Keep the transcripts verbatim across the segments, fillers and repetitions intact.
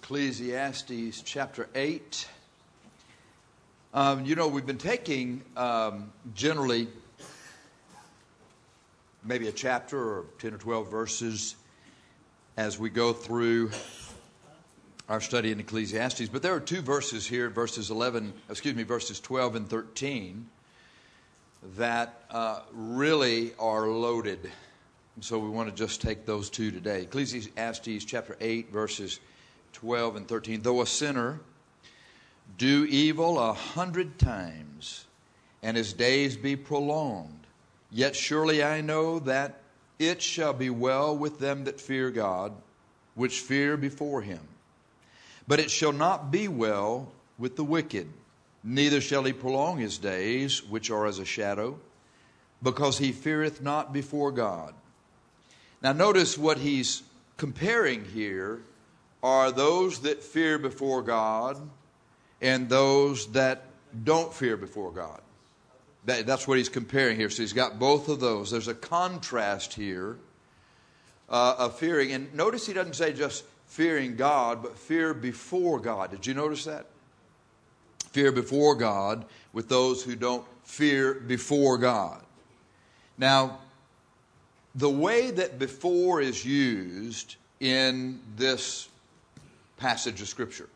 Ecclesiastes chapter eight. Um, you know, we've been taking um, generally maybe a chapter or ten or twelve verses as we go through our study in Ecclesiastes. But there are two verses here, verses eleven, excuse me, verses twelve and thirteen, that uh, really are loaded. And so we want to just take those two today. Ecclesiastes chapter eight, verses twelve and thirteen. Though a sinner do evil a hundred times, and his days be prolonged, yet surely I know that it shall be well with them that fear God, which fear before him. But it shall not be well with the wicked, neither shall he prolong his days, which are as a shadow, because he feareth not before God. Now notice what he's comparing here are those that fear before God and those that don't fear before God. That, that's what he's comparing here. So he's got both of those. There's a contrast here uh, of fearing. And notice he doesn't say just fearing God, but fear before God. Did you notice that? Fear before God with those who don't fear before God. Now, the way that before is used in this passage of Scripture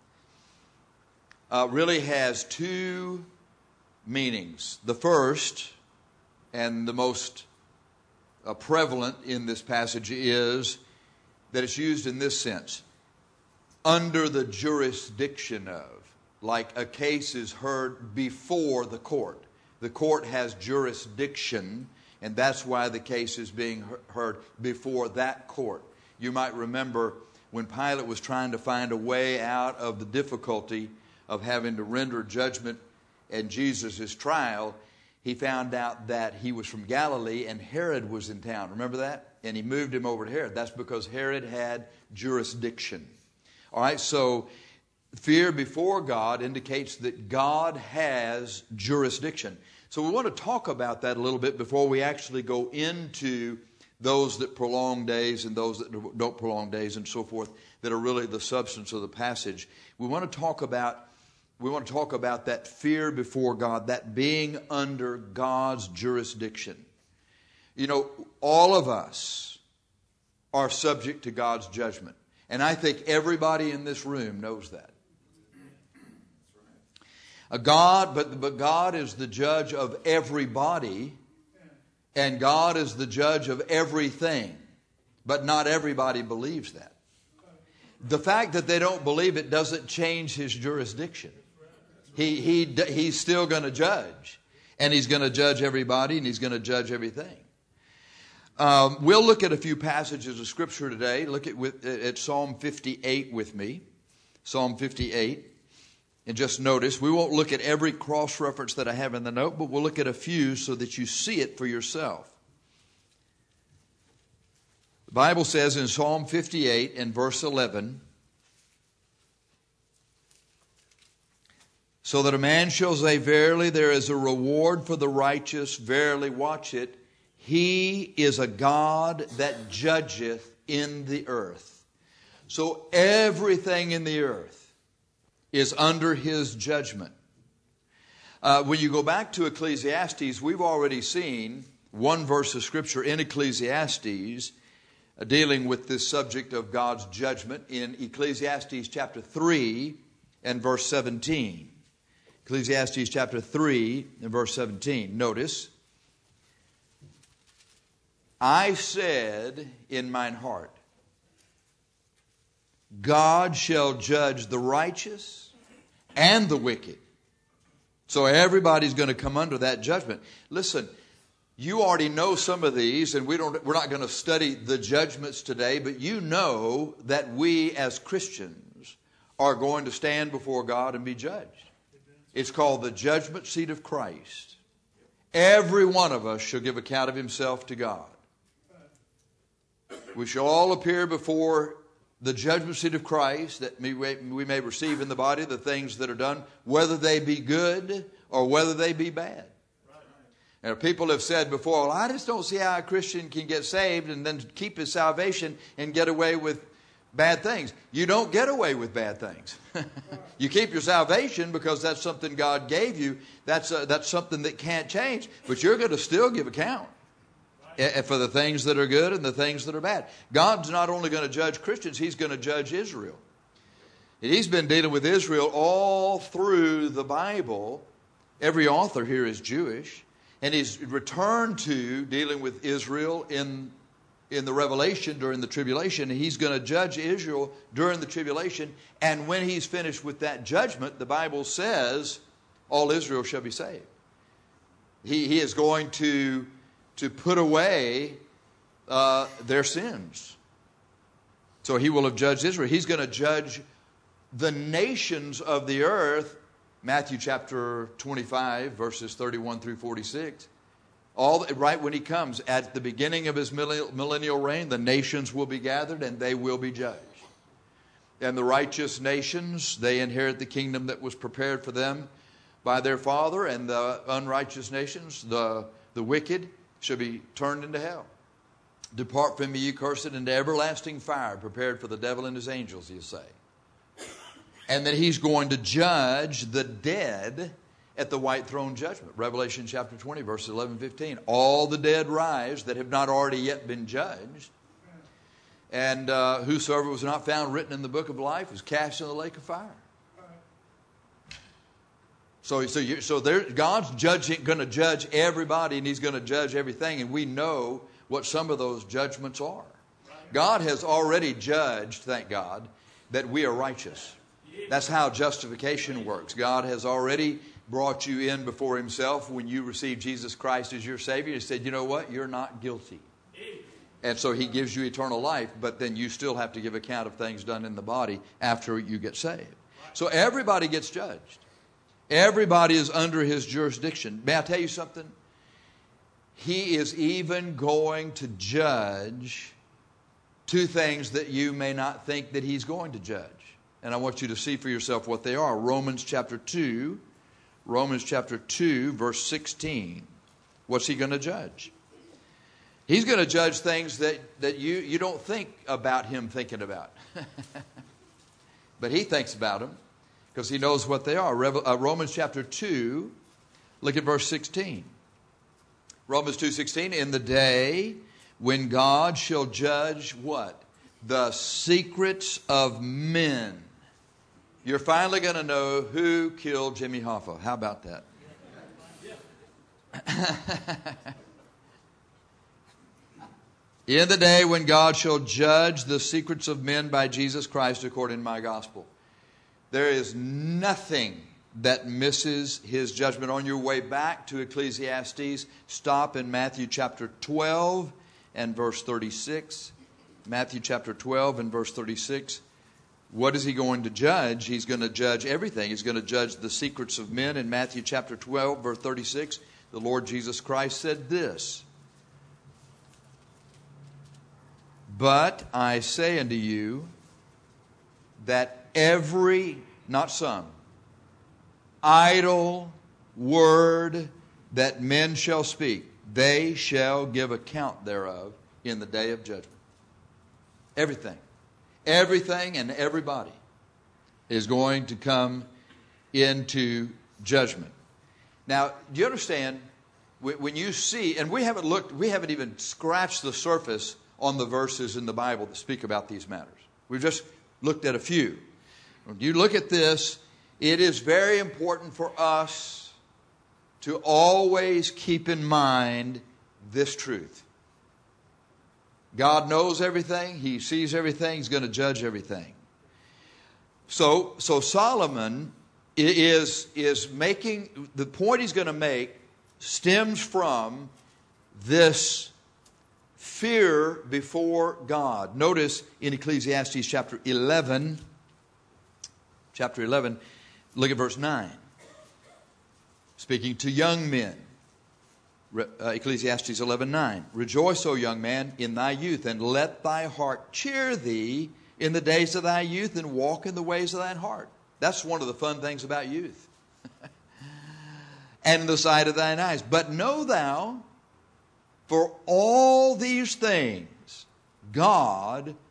uh, really has two meanings. The first and the most uh, prevalent in this passage is that it's used in this sense: under the jurisdiction of. Like a case is heard before the court. The court has jurisdiction, and that's why the case is being heard before that court. You might remember when Pilate was trying to find a way out of the difficulty of having to render judgment in Jesus' trial, he found out that he was from Galilee and Herod was in town. Remember that? And he moved him over to Herod. That's because Herod had jurisdiction. All right, so fear before God indicates that God has jurisdiction. So we want to talk about that a little bit before we actually go into those that prolong days and those that don't prolong days and so forth, that are really the substance of the passage. We want to talk about we want to talk about that fear before God, that being under God's jurisdiction. You know, all of us are subject to God's judgment. And I think everybody in this room knows that. A God, but, but God is the judge of everybody, and God is the judge of everything. But not everybody believes that. The fact that they don't believe it doesn't change his jurisdiction. He, he, he's still going to judge. And he's going to judge everybody, and he's going to judge everything. Um, we'll look at a few passages of Scripture today. Look at, with, at Psalm fifty-eight with me. Psalm fifty-eight. And just notice, we won't look at every cross-reference that I have in the note, but we'll look at a few so that you see it for yourself. The Bible says in Psalm fifty-eight and verse eleven, so that a man shall say, verily there is a reward for the righteous, verily watch it, he is a God that judgeth in the earth. So everything in the earth is under his judgment. Uh, when you go back to Ecclesiastes, we've already seen one verse of Scripture in Ecclesiastes uh, dealing with this subject of God's judgment in Ecclesiastes chapter three and verse seventeen. Ecclesiastes chapter three and verse seventeen. Notice, I said in mine heart, God shall judge the righteous and the wicked. So everybody's going to come under that judgment. Listen, you already know some of these, and we don't, we're not going to study the judgments today, but you know that we as Christians are going to stand before God and be judged. It's called the judgment seat of Christ. Every one of us shall give account of himself to God. We shall all appear before the judgment seat of Christ, that we may receive in the body the things that are done, whether they be good or whether they be bad. And people have said before, well, I just don't see how a Christian can get saved and then keep his salvation and get away with bad things. You don't get away with bad things. You keep your salvation because that's something God gave you. That's uh, that's something that can't change. But you're going to still give account for the things that are good and the things that are bad. God's not only going to judge Christians, He's going to judge Israel. And He's been dealing with Israel all through the Bible. Every author here is Jewish. And He's returned to dealing with Israel in in the Revelation during the tribulation. He's going to judge Israel during the tribulation. And when He's finished with that judgment, the Bible says all Israel shall be saved. He, he is going to, to put away uh, their sins. So He will have judged Israel. He's going to judge the nations of the earth. Matthew chapter twenty-five, verses thirty-one through forty-six. All right when He comes, at the beginning of His millennial reign, the nations will be gathered and they will be judged. And the righteous nations, they inherit the kingdom that was prepared for them by their Father. And the unrighteous nations, the, the wicked, shall be turned into hell. Depart from me, ye cursed, into everlasting fire, prepared for the devil and his angels, He'll say. And then He's going to judge the dead at the white throne judgment. Revelation chapter twenty, verses eleven and fifteen. All the dead rise that have not already yet been judged. And uh, whosoever was not found written in the book of life was cast in the lake of fire. So, so, you, so there, God's judging, going to judge everybody, and He's going to judge everything. And we know what some of those judgments are. God has already judged, thank God, that we are righteous. That's how justification works. God has already brought you in before Himself when you received Jesus Christ as your Savior. He said, you know what? You're not guilty. And so He gives you eternal life, but then you still have to give account of things done in the body after you get saved. So everybody gets judged. Everybody is under His jurisdiction. May I tell you something? He is even going to judge two things that you may not think that He's going to judge. And I want you to see for yourself what they are. Romans chapter two. Romans chapter two, verse sixteen. What's He going to judge? He's going to judge things that, that you, you don't think about Him thinking about. But He thinks about them because He knows what they are. Revel, uh, Romans chapter two, look at verse sixteen. Romans two sixteen, in the day when God shall judge what? The secrets of men. You're finally going to know who killed Jimmy Hoffa. How about that? In the day when God shall judge the secrets of men by Jesus Christ according to my gospel. There is nothing that misses His judgment. On your way back to Ecclesiastes, stop in Matthew chapter twelve and verse thirty-six. Matthew chapter twelve and verse thirty-six. What is He going to judge? He's going to judge everything. He's going to judge the secrets of men. In Matthew chapter twelve, verse thirty-six, the Lord Jesus Christ said this. But I say unto you that every, not some, idle word that men shall speak, they shall give account thereof in the day of judgment. Everything. Everything and everybody is going to come into judgment. Now, do you understand, when you see, and we haven't looked, we haven't even scratched the surface on the verses in the Bible that speak about these matters. We've just looked at a few. When you look at this, it is very important for us to always keep in mind this truth. God knows everything. He sees everything. He's going to judge everything. So, so Solomon is, is making, the point he's going to make stems from this fear before God. Notice in Ecclesiastes chapter eleven, chapter eleven, look at verse nine. Speaking to young men. Uh, Ecclesiastes eleven nine. Rejoice, O young man, in thy youth, and let thy heart cheer thee in the days of thy youth, and walk in the ways of thine heart. That's one of the fun things about youth. And in the sight of thine eyes. But know thou, for all these things God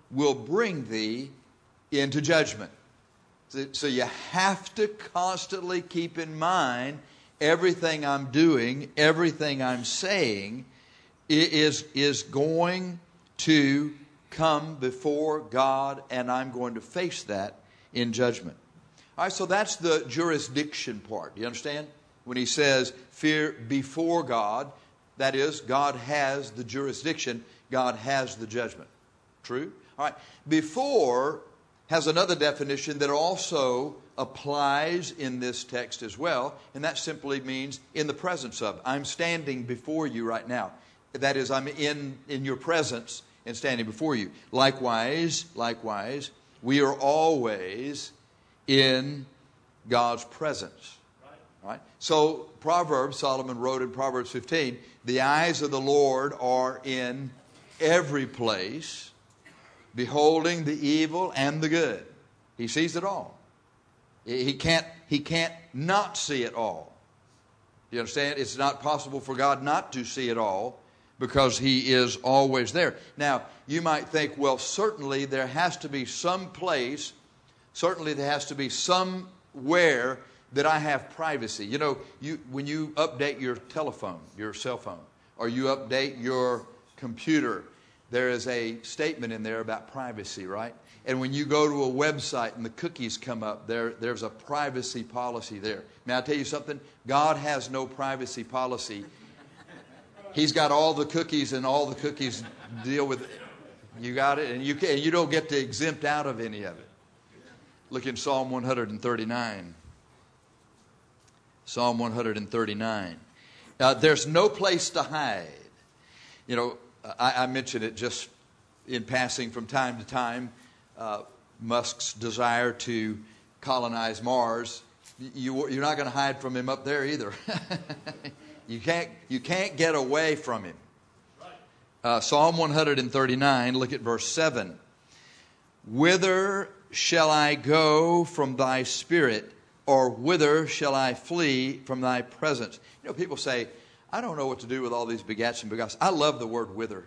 will bring thee into judgment. So you have to constantly keep in mind everything I'm doing, everything I'm saying is, is going to come before God, and I'm going to face that in judgment. All right, so that's the jurisdiction part. Do you understand? When he says fear before God, that is, God has the jurisdiction, God has the judgment. True? All right. Before has another definition that also applies in this text as well, and that simply means in the presence of. I'm standing before you right now. That is, I'm in, in your presence and standing before you. Likewise, likewise, we are always in God's presence. Right. Right? So Proverbs, Solomon wrote in Proverbs fifteen, the eyes of the Lord are in every place, beholding the evil and the good. He sees it all. He can't, he can't not see it all. You understand? It's not possible for God not to see it all because He is always there. Now, you might think, well, certainly there has to be some place, certainly there has to be somewhere that I have privacy. You know, you when you update your telephone, your cell phone, or you update your computer, there is a statement in there about privacy, right? And when you go to a website and the cookies come up, there, there's a privacy policy there. May I tell you something? God has no privacy policy. He's got all the cookies, and all the cookies deal with it. You got it, and you can, you don't get to exempt out of any of it. Look in Psalm one thirty-nine. Psalm one thirty-nine. Uh, there's no place to hide. You know, I, I mention it just in passing from time to time. Uh, Musk's desire to colonize Mars. You, you're not going to hide from him up there either. you can't. You can't get away from him. Uh, Psalm one thirty-nine. Look at verse seven. Whither shall I go from thy spirit, or whither shall I flee from thy presence? You know, people say, I don't know what to do with all these begats and begots. I love the word whither.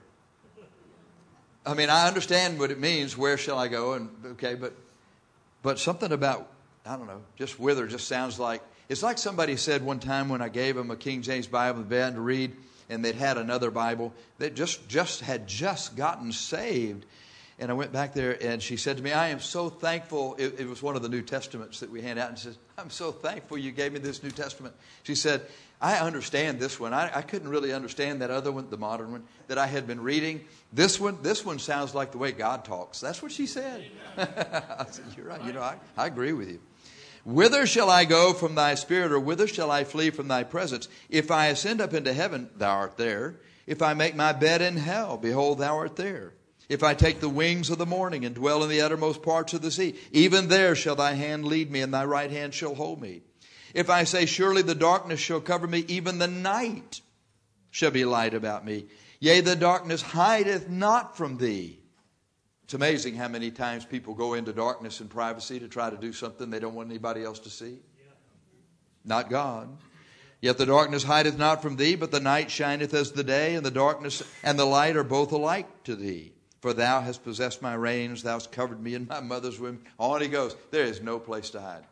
I mean, I understand what it means, where shall I go? And okay, but but something about, I don't know, just whither just sounds like, it's like somebody said one time when I gave them a King James Bible in bed to read, and they'd had another Bible that just, just had just gotten saved. And I went back there, and she said to me, I am so thankful. It, it was one of the New Testaments that we hand out. And she says, I'm so thankful you gave me this New Testament. She said, I understand this one. I, I couldn't really understand that other one, the modern one, that I had been reading. This one, this one sounds like the way God talks. That's what she said. I said, you're right. You know, I, I agree with you. Whither shall I go from thy spirit, or whither shall I flee from thy presence? If I ascend up into heaven, thou art there. If I make my bed in hell, behold, thou art there. If I take the wings of the morning and dwell in the uttermost parts of the sea, even there shall thy hand lead me, and thy right hand shall hold me. If I say, surely the darkness shall cover me, even the night shall be light about me. Yea, the darkness hideth not from thee. It's amazing how many times people go into darkness and privacy to try to do something they don't want anybody else to see. Not God. Yet the darkness hideth not from thee, but the night shineth as the day, and the darkness and the light are both alike to thee. For thou hast possessed my reins, thou hast covered me in my mother's womb. On he goes. There is no place to hide.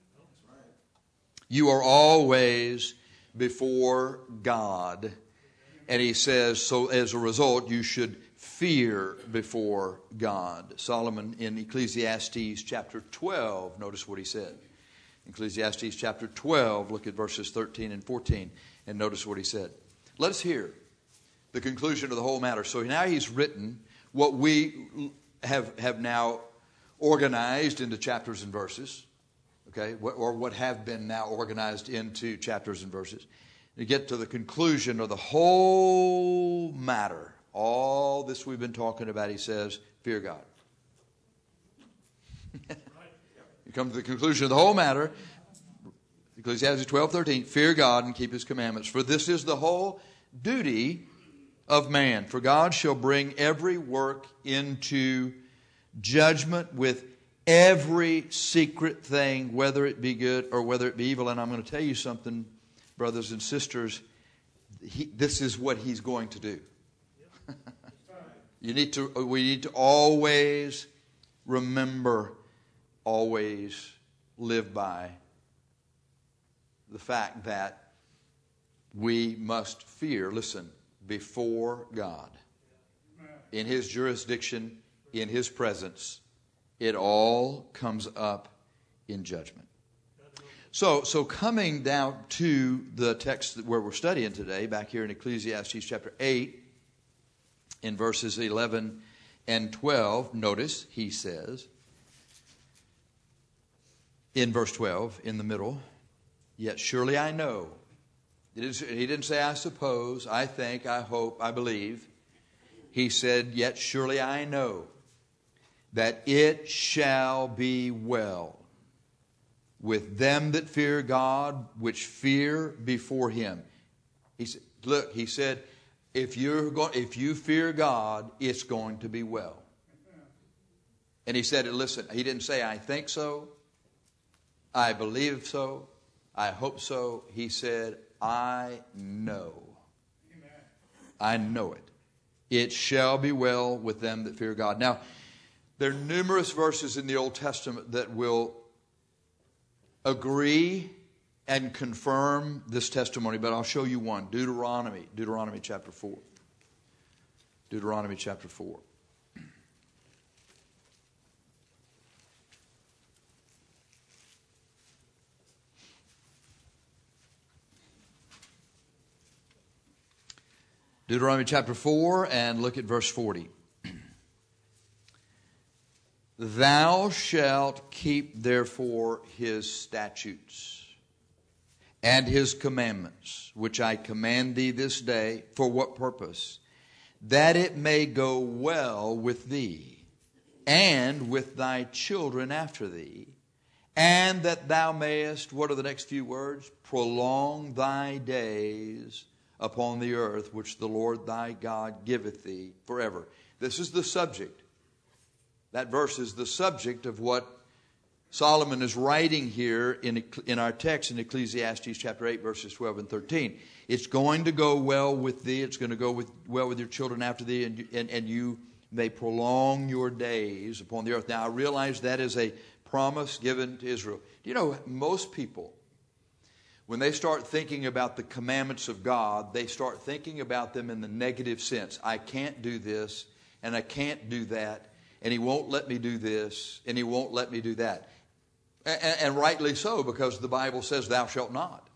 You are always before God. And he says, so as a result, you should fear before God. Solomon in Ecclesiastes chapter twelve, notice what he said. Ecclesiastes chapter twelve, look at verses thirteen and fourteen, and notice what he said. Let us hear the conclusion of the whole matter. So now he's written what we have, have now organized into chapters and verses, okay, or what have been now organized into chapters and verses. To get to the conclusion of the whole matter, all this we've been talking about, he says, fear God. You come to the conclusion of the whole matter, Ecclesiastes twelve thirteen, fear God and keep his commandments, for this is the whole duty of man. For God shall bring every work into judgment with every secret thing, whether it be good or whether it be evil. And I'm going to tell you something, brothers and sisters, he, this is what he's going to do. You need to, we need to always remember, always live by the fact that we must fear, listen, before God. In His jurisdiction, in His presence, it all comes up in judgment. So, so coming down to the text where we're studying today, back here in Ecclesiastes chapter eight, in verses eleven and twelve, notice he says, in verse twelve, in the middle, yet surely I know. He didn't say I suppose, I think, I hope, I believe. He said, yet surely I know that it shall be well with them that fear God, which fear before Him. He said, look, he said, if you're going, if you fear God, it's going to be well. And he said, listen, he didn't say, I think so, I believe so, I hope so. He said, I know. Amen. I know it. It shall be well with them that fear God. Now, there are numerous verses in the Old Testament that will agree and confirm this testimony, but I'll show you one. Deuteronomy, Deuteronomy chapter four. Deuteronomy chapter four. Deuteronomy chapter four, and look at verse forty. Thou shalt keep therefore His statutes and His commandments, which I command thee this day. For what purpose? That it may go well with thee, and with thy children after thee, and that thou mayest, what are the next few words? Prolong thy days upon the earth, which the Lord thy God giveth thee forever. This is the subject. That verse is the subject of what Solomon is writing here in, in our text in Ecclesiastes chapter eight, verses twelve and thirteen. It's going to go well with thee. It's going to go with, well with your children after thee, and, and, and you may prolong your days upon the earth. Now, I realize that is a promise given to Israel. Do you know, most people, when they start thinking about the commandments of God, they start thinking about them in the negative sense. I can't do this, and I can't do that, and He won't let me do this, and He won't let me do that. And, and rightly so, because the Bible says, thou shalt not.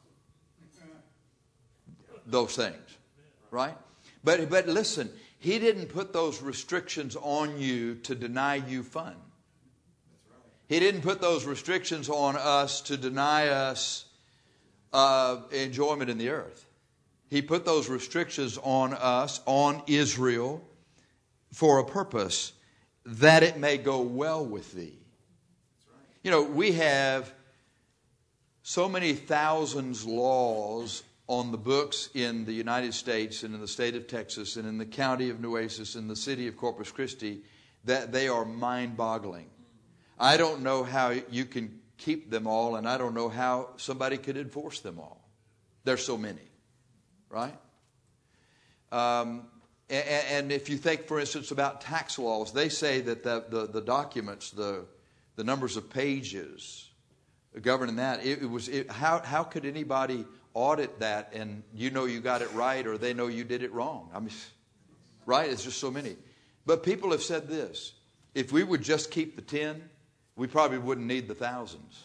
Those things, right? But, but listen, He didn't put those restrictions on you to deny you fun. He didn't put those restrictions on us to deny us Uh, enjoyment in the earth. He put those restrictions on us, on Israel, for a purpose, that it may go well with thee. You know, we have so many thousands laws on the books in the United States and in the state of Texas and in the county of Nueces and the city of Corpus Christi that they are mind-boggling. I don't know how you can keep them all, and I don't know how somebody could enforce them all. There's so many, right? Um, and, and if you think, for instance, about tax laws, they say that the, the, the documents, the the numbers of pages governing that, it, it was it, how how could anybody audit that and you know you got it right or they know you did it wrong? I mean, right? It's just so many. But people have said this: if we would just keep the ten, we probably wouldn't need the thousands.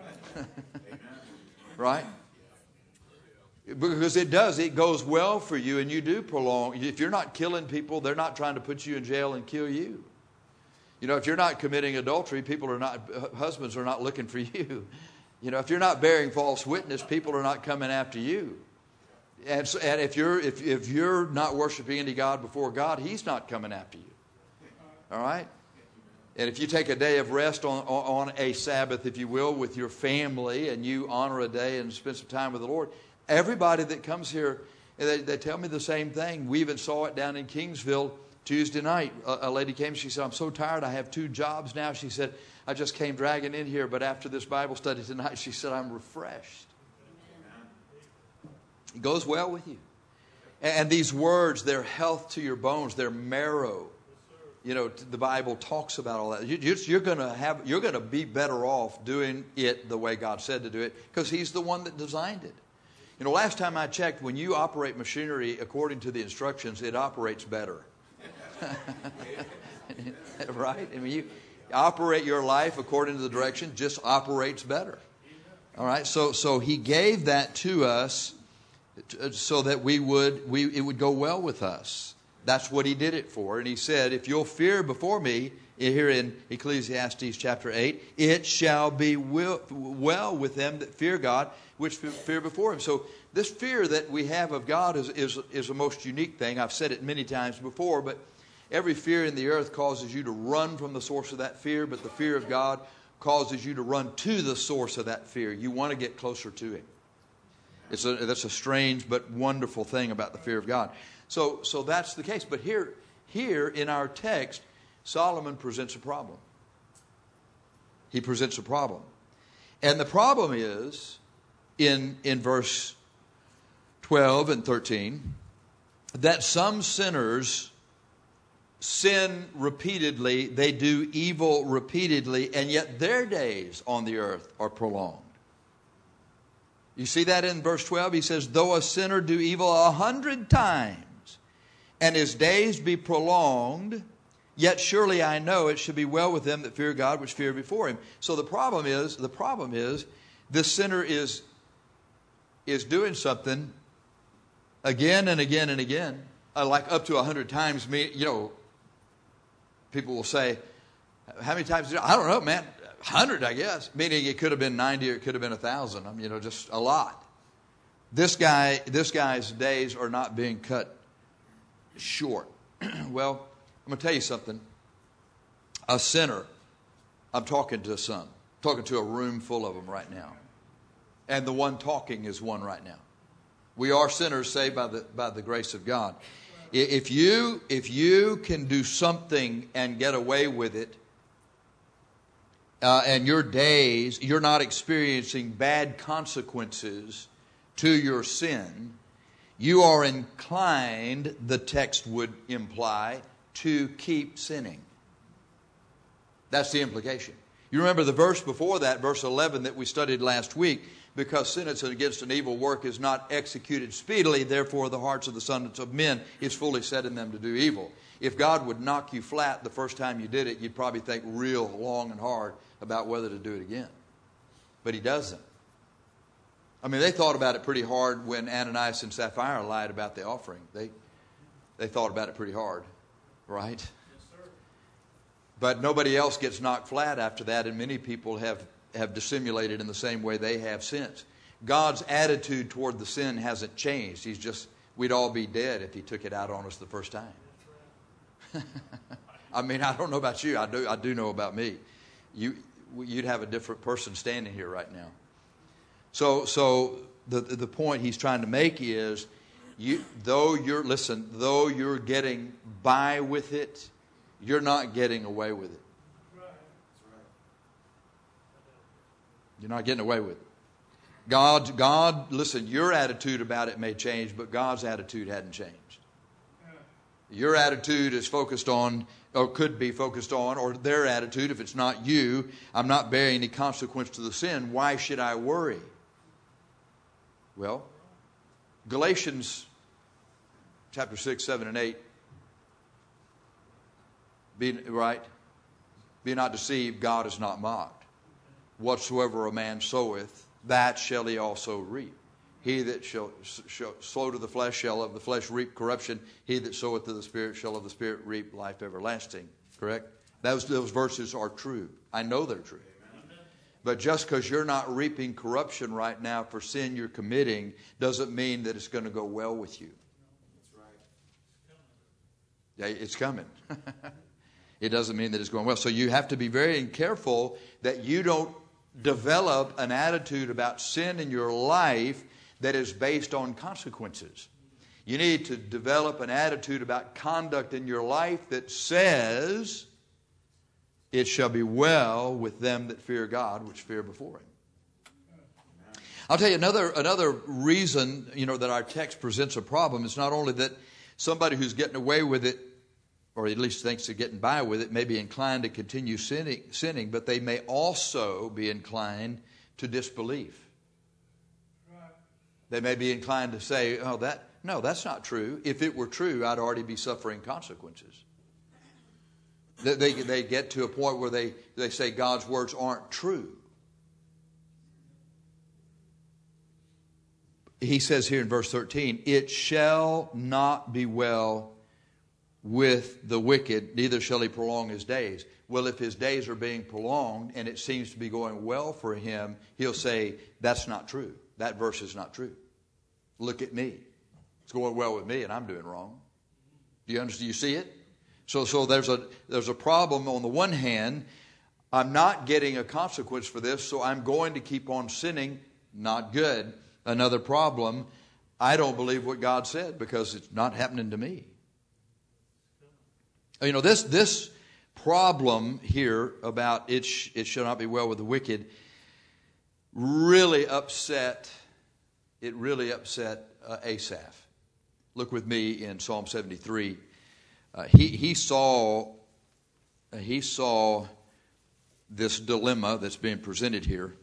Right? Because it does. It goes well for you and you do prolong. If you're not killing people, they're not trying to put you in jail and kill you. You know, if you're not committing adultery, people are not, husbands are not looking for you. You know, if you're not bearing false witness, people are not coming after you. And, so, and if you're if, if you're not worshiping any God before God, He's not coming after you. All right? And if you take a day of rest on, on a Sabbath, if you will, with your family, and you honor a day and spend some time with the Lord, everybody that comes here, they, they tell me the same thing. We even saw it down in Kingsville Tuesday night. A, a lady came, she said, I'm so tired, I have two jobs now. She said, I just came dragging in here, but after this Bible study tonight, she said, I'm refreshed. It goes well with you. And, and these words, they're health to your bones, they're marrow You know, the Bible talks about all that. You're going to have, you're going to be better off doing it the way God said to do it, because He's the one that designed it. You know, last time I checked, when you operate machinery according to the instructions, it operates better. Right? I mean, you operate your life according to the direction, just operates better. All right. So, so He gave that to us so that we would, we it would go well with us. That's what He did it for. And He said, if you'll fear before me, here in Ecclesiastes chapter eight, it shall be well with them that fear God, which fear before Him. So this fear that we have of God is, is, is a most unique thing. I've said it many times before, but every fear in the earth causes you to run from the source of that fear, but the fear of God causes you to run to the source of that fear. You want to get closer to Him. It's a, that's a strange but wonderful thing about the fear of God. So, so that's the case. But here, here in our text, Solomon presents a problem. He presents a problem. And the problem is, in, in verse twelve and thirteen, that some sinners sin repeatedly, they do evil repeatedly, and yet their days on the earth are prolonged. You see that in verse twelve? He says, though a sinner do evil a hundred times, and his days be prolonged, yet surely I know it should be well with them that fear God, which fear before Him. So the problem is, the problem is, this sinner is, is doing something again and again and again, uh, like up to a hundred times. Me, you know, people will say, how many times? Did I, I don't know, man. Hundred, I guess. Meaning it could have been ninety, or it could have been a thousand. I mean, you know, just a lot. This guy, this guy's days are not being cut short. Well, I'm going to tell you something. A sinner, I'm talking to some, talking to a room full of them right now. And the one talking is one right now. We are sinners saved by the, by the grace of God. If you, if you can do something and get away with it, uh, and your days, you're not experiencing bad consequences to your sin, you are inclined, the text would imply, to keep sinning. That's the implication. You remember the verse before that, verse eleven that we studied last week, because sentence against an evil work is not executed speedily, therefore the hearts of the sons of men is fully set in them to do evil. If God would knock you flat the first time you did it, you'd probably think real long and hard about whether to do it again. But He doesn't. I mean, they thought about it pretty hard when Ananias and Sapphira lied about the offering. They they thought about it pretty hard, right? Yes, sir. But nobody else gets knocked flat after that, and many people have, have dissimulated in the same way they have since. God's attitude toward the sin hasn't changed. He's just, we'd all be dead if He took it out on us the first time. Right. I mean, I don't know about you. I do, I do know about me. You, you'd have a different person standing here right now. So, so the the point he's trying to make is, you though you're listen, though you're getting by with it, you're not getting away with it. You're not getting away with it. God, God, listen, your attitude about it may change, but God's attitude hadn't changed. Your attitude is focused on, or could be focused on, or their attitude, if it's not you, I'm not bearing any consequence to the sin, why should I worry? Well, Galatians chapter six, seven, and eight, be, right? Be not deceived, God is not mocked. Whatsoever a man soweth, that shall he also reap. He that shall, shall sow to the flesh shall of the flesh reap corruption. He that soweth to the Spirit shall of the Spirit reap life everlasting. Correct? Those, those verses are true. I know they're true. But just because you're not reaping corruption right now for sin you're committing doesn't mean that it's going to go well with you. That's right. Yeah, it's coming. It doesn't mean that it's going well. So you have to be very careful that you don't develop an attitude about sin in your life that is based on consequences. You need to develop an attitude about conduct in your life that says, it shall be well with them that fear God, which fear before Him. I'll tell you another another reason, you know, that our text presents a problem is not only that somebody who's getting away with it or at least thinks they're getting by with it, may be inclined to continue sinning, sinning, but they may also be inclined to disbelief. They may be inclined to say, oh, that no, that's not true. If it were true, I'd already be suffering consequences. They, they, they get to a point where they, they say God's words aren't true. He says here in verse thirteen, it shall not be well with the wicked, neither shall he prolong his days. Well, if his days are being prolonged and it seems to be going well for him, he'll say, that's not true. That verse is not true. Look at me. It's going well with me and I'm doing wrong. Do you understand? You see it? So, so there's a there's a problem. On the one hand, I'm not getting a consequence for this, so I'm going to keep on sinning. Not good. Another problem, I don't believe what God said because it's not happening to me. You know, this this problem here about it, sh- it shall not be well with the wicked really upset, it really upset uh, Asaph. Look with me in Psalm seventy-three. Uh, he he saw uh, he saw this dilemma that's being presented here.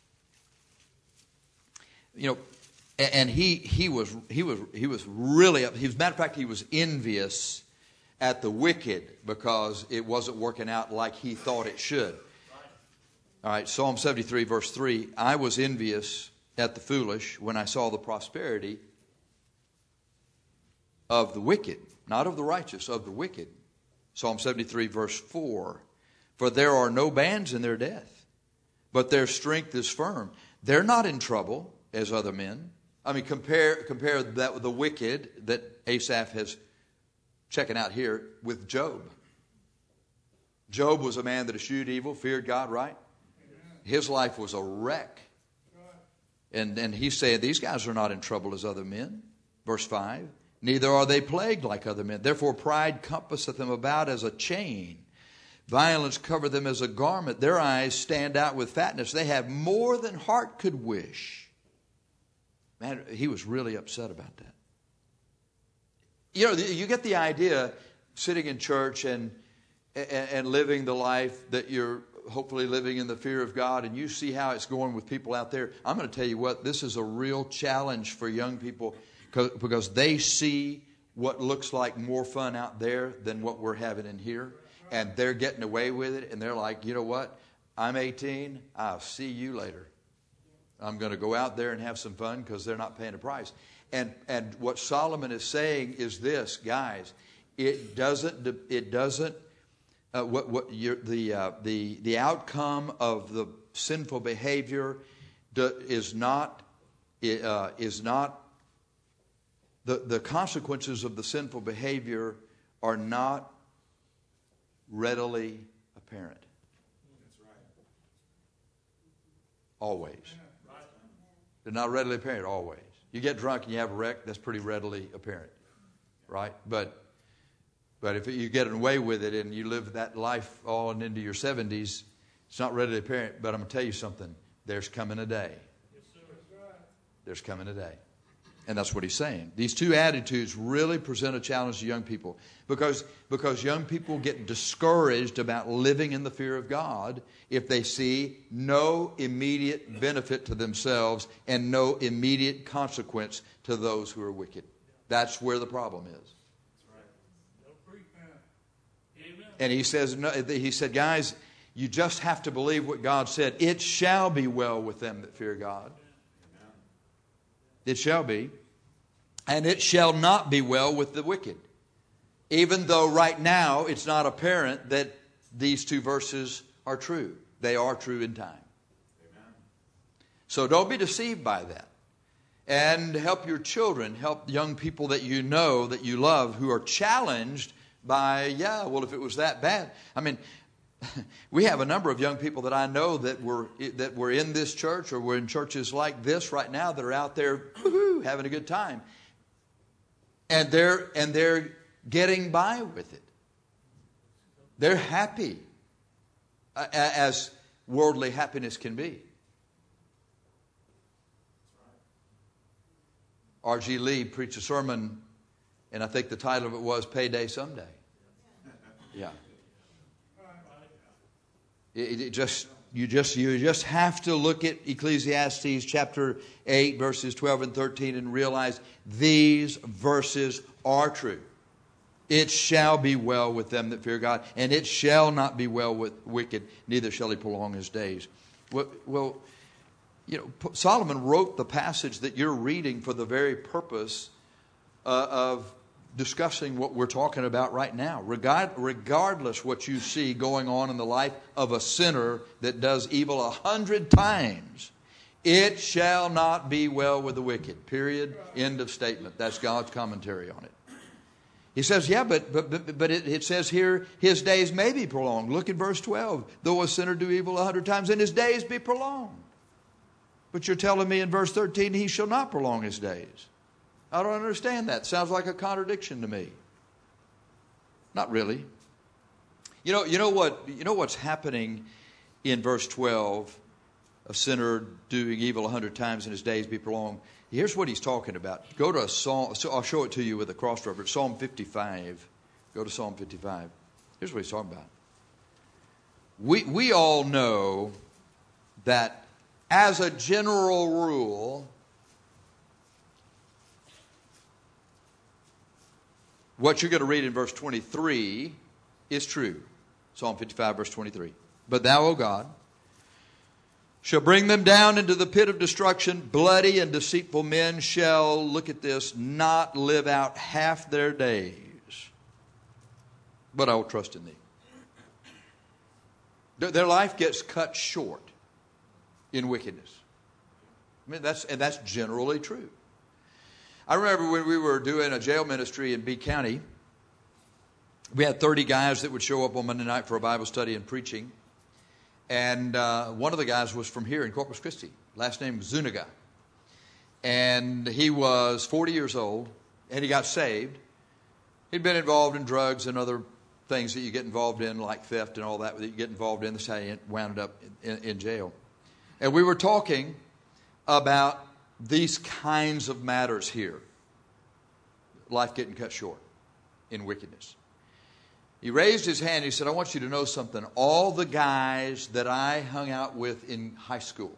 You know, and, and he he was he was he was really up. He was, matter of fact, he was envious at the wicked because it wasn't working out like he thought it should. All right, Psalm seventy-three, verse three. I was envious at the foolish when I saw the prosperity of the wicked, not of the righteous, of the wicked. Psalm seventy-three, verse four. For there are no bands in their death, but their strength is firm. They're not in trouble as other men. I mean, compare compare that with the wicked that Asaph has checking out here with Job. Job was a man that eschewed evil, feared God, right? His life was a wreck. And, and he's saying these guys are not in trouble as other men. Verse five. Neither are they plagued like other men. Therefore pride compasseth them about as a chain. Violence covereth them as a garment. Their eyes stand out with fatness. They have more than heart could wish. Man, he was really upset about that. You know, you get the idea sitting in church and, and and living the life that you're hopefully living in the fear of God, and you see how it's going with people out there. I'm going to tell you what, this is a real challenge for young people because they see what looks like more fun out there than what we're having in here, and they're getting away with it, and they're like, you know what, I'm eighteen, I'll see you later. I'm going to go out there and have some fun because they're not paying a price. And and what Solomon is saying is this, guys. It doesn't. It doesn't. Uh, what what you're, the uh, the the outcome of the sinful behavior do, is not uh, is not the the consequences of the sinful behavior are not readily apparent. That's right. Always. They're not readily apparent. Always. You get drunk and you have a wreck, that's pretty readily apparent, right? But but if you get away with it and you live that life all into your seventies, it's not readily apparent. But I'm going to tell you something. There's coming a day. There's coming a day. And that's what he's saying. These two attitudes really present a challenge to young people because, because young people get discouraged about living in the fear of God if they see no immediate benefit to themselves and no immediate consequence to those who are wicked. That's where the problem is. And he says, no, he said, guys, you just have to believe what God said. It shall be well with them that fear God. It shall be. And it shall not be well with the wicked. Even though right now it's not apparent that these two verses are true. They are true in time. Amen. So don't be deceived by that. And help your children, help young people that you know, that you love, who are challenged by, yeah, well, if it was that bad. I mean, we have a number of young people that I know that were that were in this church or were in churches like this right now that are out there woo-hoo, having a good time, and they're and they're getting by with it. They're happy, uh, as worldly happiness can be. R G Lee preached a sermon, and I think the title of it was "Payday Someday." Yeah. It, it just you just you just have to look at Ecclesiastes chapter eight, verses twelve and thirteen, and realize these verses are true. It shall be well with them that fear God, and it shall not be well with wicked, neither shall he prolong his days. Well, well, you know, Solomon wrote the passage that you're reading for the very purpose uh, of discussing what we're talking about right now. Regard, regardless what you see going on in the life of a sinner that does evil a hundred times, it shall not be well with the wicked. Period. End of statement. That's God's commentary on it. He says, yeah, but but but, but it, it says here, his days may be prolonged. Look at verse twelve. Though a sinner do evil a hundred times, and his days be prolonged. But you're telling me in verse thirteen, he shall not prolong his days. I don't understand that. Sounds like a contradiction to me. Not really. You know, you know what, you know what's happening in verse twelve, a sinner doing evil a hundred times and his days be prolonged. Here's what he's talking about. Go to a Psalm, so I'll show it to you with a cross reference. Psalm fifty-five. Go to Psalm fifty-five. Here's what he's talking about. We we all know that as a general rule, what you're going to read in verse twenty-three is true. Psalm fifty-five, verse twenty-three. But thou, O God, shall bring them down into the pit of destruction. Bloody and deceitful men shall, look at this, not live out half their days. But I will trust in thee. Their life gets cut short in wickedness. I mean, that's, and that's generally true. I remember when we were doing a jail ministry in B County, we had thirty guys that would show up on Monday night for a Bible study and preaching. And uh, one of the guys was from here in Corpus Christi. Last name Zuniga. And he was forty years old, and he got saved. He'd been involved in drugs and other things that you get involved in, like theft and all that that you get involved in. That's how he wound up in, in jail. And we were talking about these kinds of matters here. Life getting cut short in wickedness. He raised his hand. He said, I want you to know something. All the guys that I hung out with in high school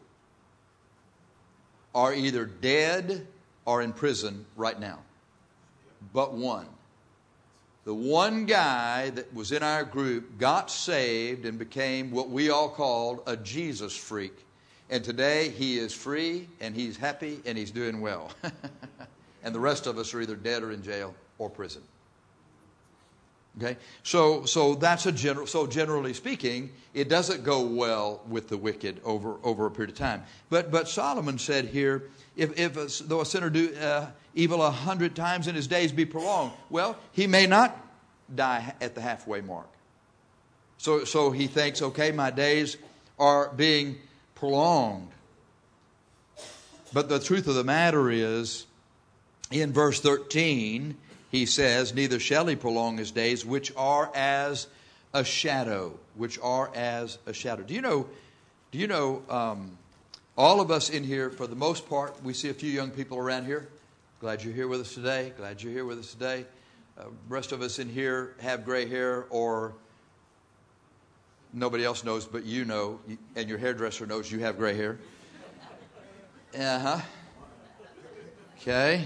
are either dead or in prison right now. But one. The one guy that was in our group got saved and became what we all called a Jesus freak. And today he is free and he's happy and he's doing well. And the rest of us are either dead or in jail or prison. Okay, so so that's a general. So generally speaking, it doesn't go well with the wicked over, over a period of time. But but Solomon said here, if if a, though a sinner do uh, evil a hundred times and his days be prolonged, well, he may not die at the halfway mark. So so he thinks, okay, my days are being prolonged. But the truth of the matter is, in verse thirteen. He says, neither shall he prolong his days, which are as a shadow, which are as a shadow. Do you know, do you know, um, all of us in here, for the most part, we see a few young people around here. Glad you're here with us today. Glad you're here with us today. Uh, rest of us in here have gray hair, or nobody else knows, but you know, and your hairdresser knows you have gray hair. Uh-huh. Okay.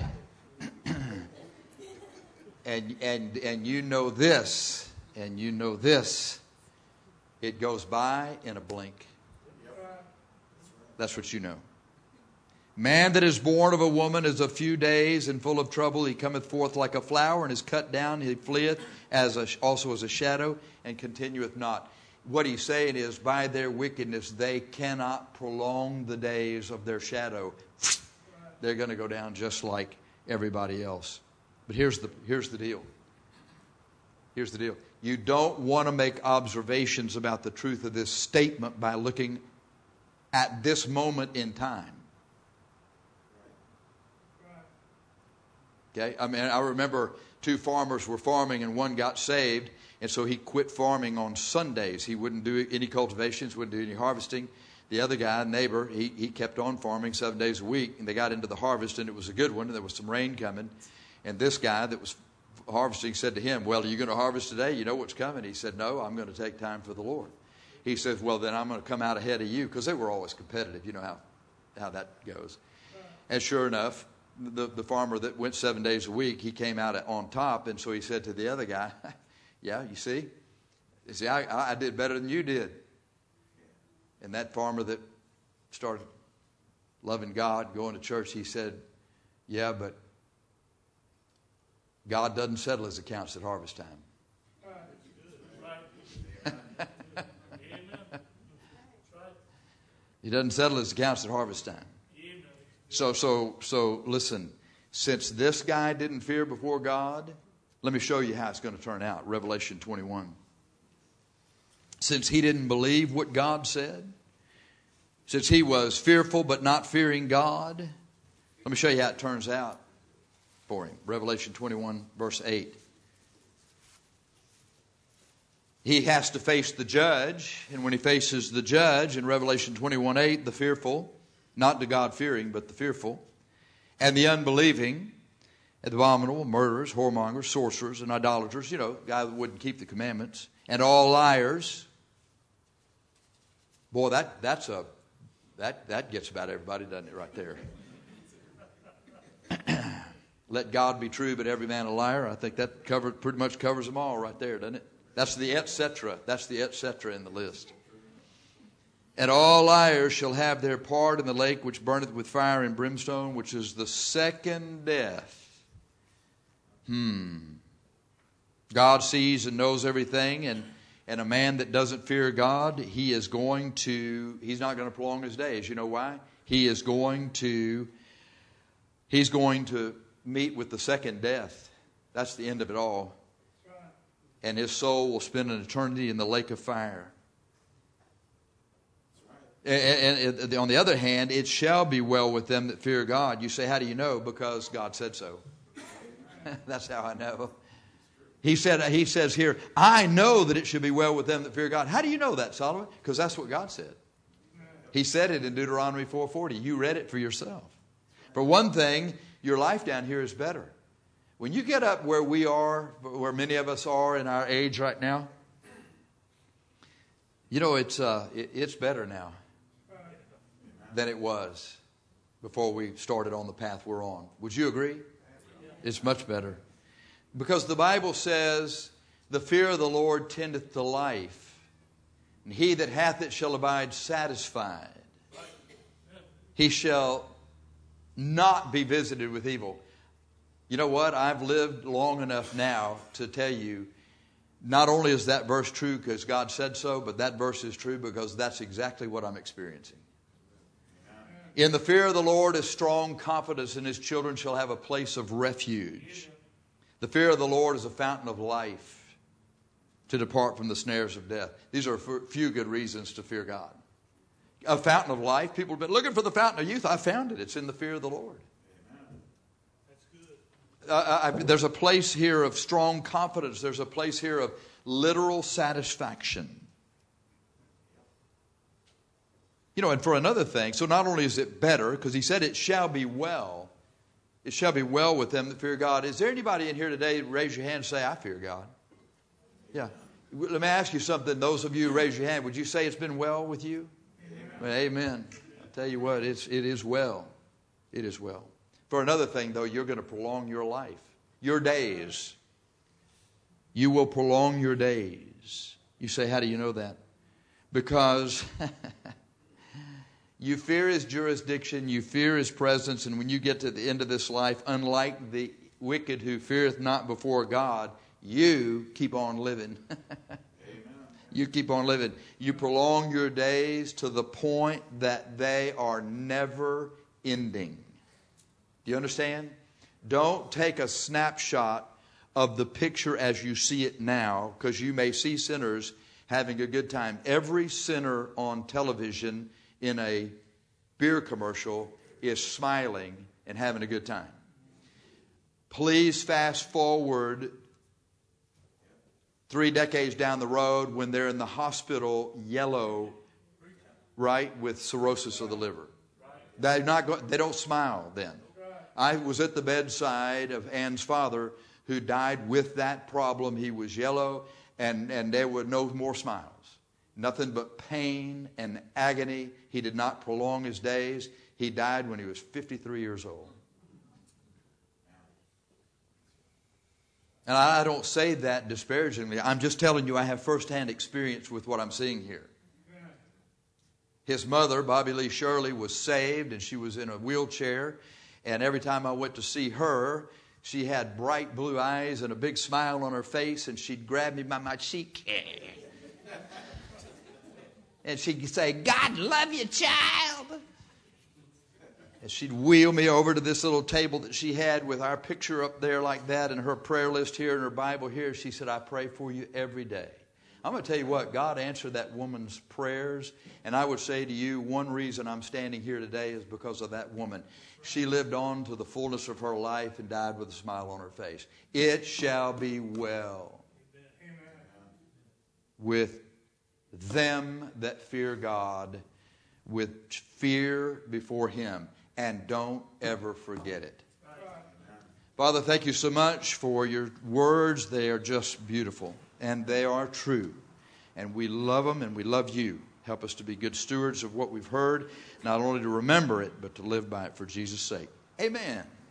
And and and you know this, and you know this, it goes by in a blink. That's what you know. Man that is born of a woman is a few days and full of trouble. He cometh forth like a flower and is cut down. He fleeth as a, also as a shadow and continueth not. What he's saying is, by their wickedness, they cannot prolong the days of their shadow. They're going to go down just like everybody else. But here's the here's the deal. Here's the deal. You don't want to make observations about the truth of this statement by looking at this moment in time. Okay? I mean, I remember two farmers were farming and one got saved, and so he quit farming on Sundays. He wouldn't do any cultivations, wouldn't do any harvesting. The other guy, neighbor, he, he kept on farming seven days a week, and they got into the harvest, and it was a good one, and there was some rain coming. And this guy that was harvesting said to him, well, are you going to harvest today? You know what's coming? He said, no, I'm going to take time for the Lord. He says, well, then I'm going to come out ahead of you, because they were always competitive. You know how, how that goes. And sure enough, the, the farmer that went seven days a week, he came out on top. And so he said to the other guy, yeah, you see? You see, I, I did better than you did. And that farmer that started loving God, going to church, he said, yeah, but God doesn't settle his accounts at harvest time. He doesn't settle his accounts at harvest time. So, so, so, listen, since this guy didn't fear before God, let me show you how it's going to turn out. Revelation twenty-one. Since he didn't believe what God said, since he was fearful but not fearing God, let me show you how it turns out for him. Revelation twenty-one, verse eight. He has to face the judge, and when he faces the judge in Revelation twenty-one eight, the fearful, not the God-fearing, but the fearful, and the unbelieving, and the abominable, murderers, whoremongers, sorcerers, and idolaters, you know, guy that wouldn't keep the commandments, and all liars. Boy, that that's a that that gets about everybody, doesn't it, right there? Let God be true, but every man a liar. I think that cover, pretty much covers them all right there, doesn't it? That's the et cetera. That's the et cetera in the list. And all liars shall have their part in the lake which burneth with fire and brimstone, which is the second death. Hmm. God sees and knows everything, and, and a man that doesn't fear God, he is going to, he's not going to prolong his days. You know why? He is going to, he's going to meet with the second death. That's the end of it all. And his soul will spend an eternity in the lake of fire. And, and on the other hand, it shall be well with them that fear God. You say, how do you know? Because God said so. That's how I know. He said, he says here, I know that it should be well with them that fear God. How do you know that, Solomon? Because that's what God said. He said it in Deuteronomy four forty. You read it for yourself. For one thing, your life down here is better. When you get up where we are, where many of us are in our age right now, you know, it's uh, it, it's better now than it was before we started on the path we're on. Would you agree? It's much better. Because the Bible says, the fear of the Lord tendeth to life, and he that hath it shall abide satisfied. He shall not be visited with evil. You know what? I've lived long enough now to tell you, not only is that verse true because God said so, but that verse is true because that's exactly what I'm experiencing. In the fear of the Lord is strong confidence, and his children shall have a place of refuge. The fear of the Lord is a fountain of life, to depart from the snares of death. These are a few good reasons to fear God. A fountain of life. People have been looking for the fountain of youth. I found it. It's in the fear of the Lord. Uh, I, there's a place here of strong confidence. There's a place here of literal satisfaction. You know, and for another thing, so not only is it better, because he said it shall be well. It shall be well with them that fear God. Is there anybody in here today, raise your hand and say, I fear God? Yeah. Let me ask you something. Those of you who raise your hand, would you say it's been well with you? Amen. Well, amen. I tell you what, it's, it is well. It is well. For another thing, though, you're going to prolong your life. Your days. You will prolong your days. You say, how do you know that? Because you fear his jurisdiction, you fear his presence, and when you get to the end of this life, unlike the wicked who feareth not before God, you keep on living. You keep on living. You prolong your days to the point that they are never ending. Do you understand? Don't take a snapshot of the picture as you see it now, because you may see sinners having a good time. Every sinner on television in a beer commercial is smiling and having a good time. Please fast forward three decades down the road when they're in the hospital yellow, right, with cirrhosis of the liver. They're not go- they don't smile then. I was at the bedside of Ann's father who died with that problem. He was yellow, and, and there were no more smiles. Nothing but pain and agony. He did not prolong his days. He died when he was fifty-three years old. And I don't say that disparagingly. I'm just telling you I have firsthand experience with what I'm seeing here. His mother, Bobby Lee Shirley, was saved, and she was in a wheelchair. And every time I went to see her, she had bright blue eyes and a big smile on her face, and she'd grab me by my cheek. And she'd say, "God love you, child." And she'd wheel me over to this little table that she had with our picture up there like that and her prayer list here and her Bible here. She said, "I pray for you every day." I'm going to tell you what, God answered that woman's prayers. And I would say to you, one reason I'm standing here today is because of that woman. She lived on to the fullness of her life and died with a smile on her face. It shall be well with them that fear God, with fear before Him. And don't ever forget it. Father, thank you so much for your words. They are just beautiful. And they are true. And we love them and we love you. Help us to be good stewards of what we've heard. Not only to remember it, but to live by it for Jesus' sake. Amen.